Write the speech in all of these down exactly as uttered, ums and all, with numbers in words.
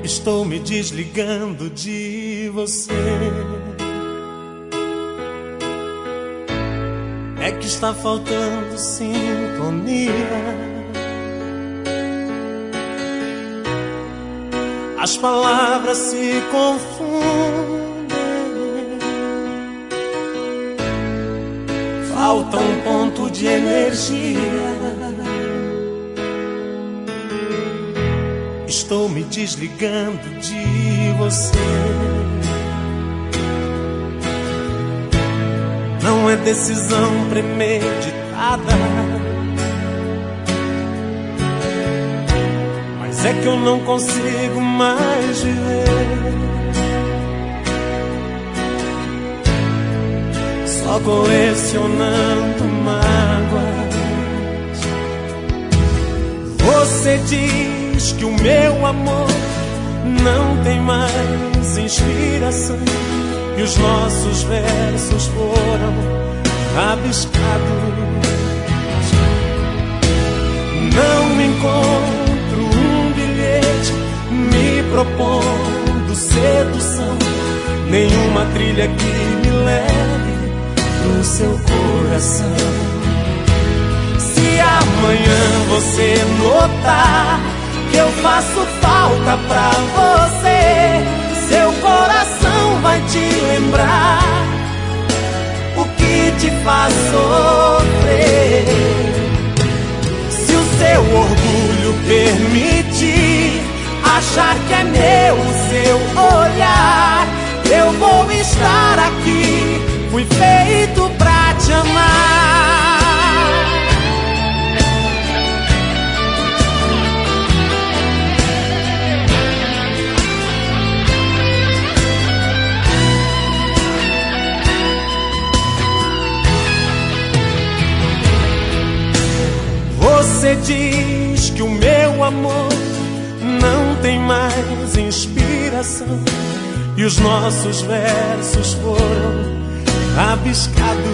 Estou me desligando de você. É que está faltando sintonia. As palavras se confundem. Falta um ponto de energia. Estou me desligando de você. Não é decisão premeditada, mas é que eu não consigo mais viver só colecionando mágoas. Você diz que o meu amor não tem mais inspiração, e os nossos versos foram rabiscados. Não encontro um bilhete me propondo sedução, nenhuma trilha que me leve pro seu coração. Se amanhã você notar que eu faço falta pra você, seu coração vai te lembrar o que te faz sofrer. Se o seu orgulho permitir achar que é meu o seu olhar, eu vou estar aqui, fui feito pra te amar. Você diz que o meu amor não tem mais inspiração, e os nossos versos foram rabiscados.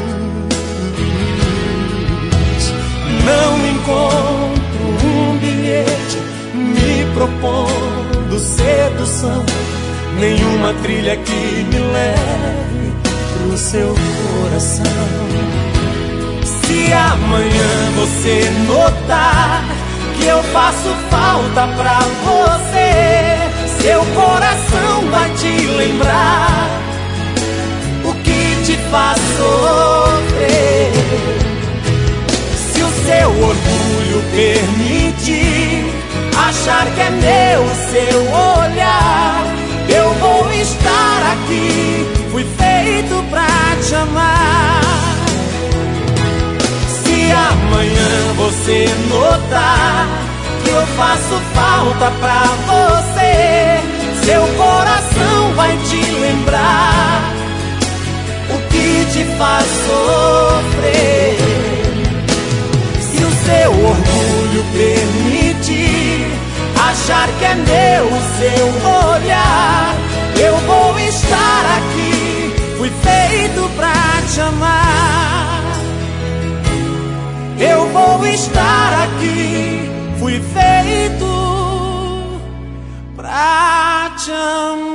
Não encontro um bilhete me propondo sedução, nenhuma trilha que me leve pro seu coração. Se amanhã você notar que eu faço falta pra você, seu coração vai te lembrar o que te faz sofrer. Se o seu orgulho permitir achar que é meu o seu olhar, eu vou estar aqui, fui feito pra te amar. Se amanhã você notar que eu faço falta pra você, seu coração vai te lembrar o que te faz sofrer. Se o seu orgulho permitir achar que é meu o seu olhar, eu vou estar aqui, fui feito pra te amar. Eu vou estar aqui, fui feito pra te amar.